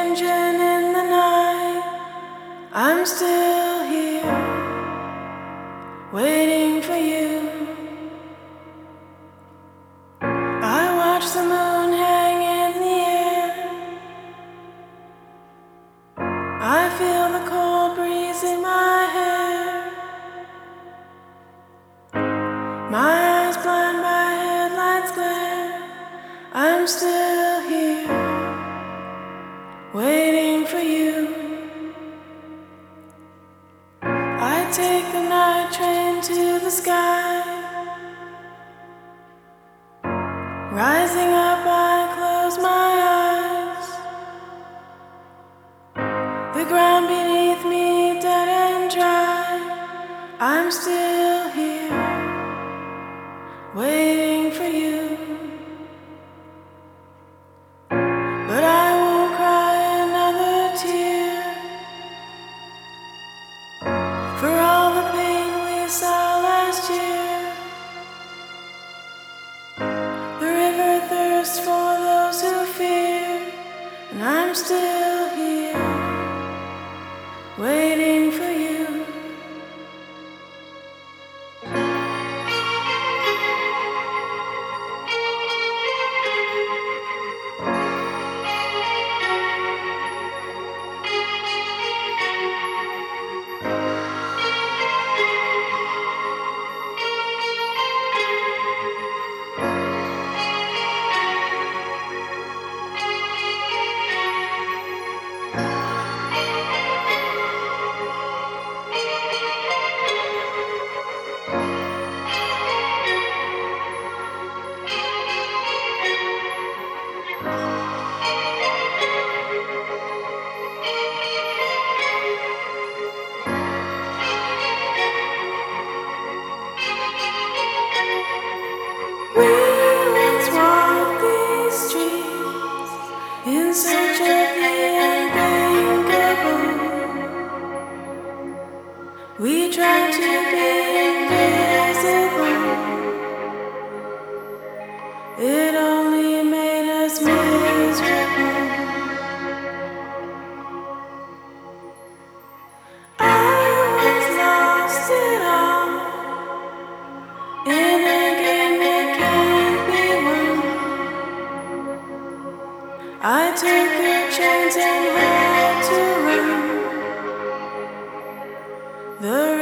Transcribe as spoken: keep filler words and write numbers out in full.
engine in the night. I'm still here, waiting for you. I watch the moon hang in the air. I feel the cold breeze in my hair. My eyes blind by headlights glare. I'm still here, waiting for you. I take the night train to the sky. Rising up, I close my eyes. The ground beneath me dead and dry. I'm still here, waiting for you. But I won't cry another tear for all the pain we saw last year. The river thirsts for those who fear, and I'm still here, waiting for you. We once walked these streets in search of the unthinkable. We tried to be invisible. It only made us miserable. I was lost it all in a game that can't be won. I took a chance and had to run. The